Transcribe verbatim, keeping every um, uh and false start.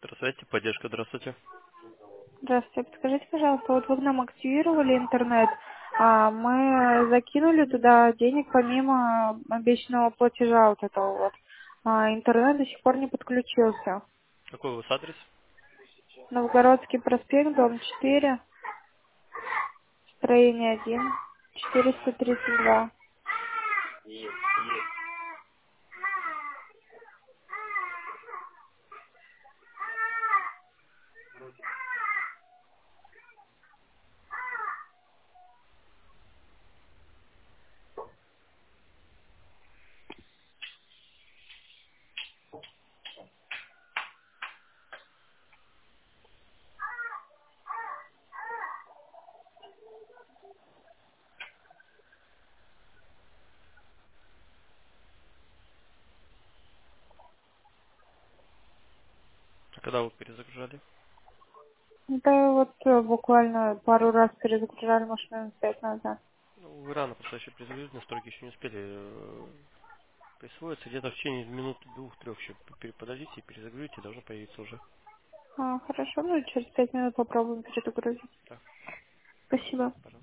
Здравствуйте, поддержка, здравствуйте. Здравствуйте. Подскажите, пожалуйста, вот вы к нам активировали интернет, а мы закинули туда денег помимо обещанного платежа вот этого вот. А интернет до сих пор не подключился. Какой у вас адрес? Новгородский проспект, дом четыре, строение один, четыреста тридцать два. А когда вы перезагружали? Да вот э, буквально пару раз перезагружали машину пять назад. Ну, вы рано просто еще перезагрузили, настройки еще не успели э, присвоиться. Где-то в течение минут двух-трех еще пер- подождите и перезагрузите, должно появиться уже. А, хорошо, ну через пять минут попробуем перезагрузить. Да, Спасибо. пожалуйста.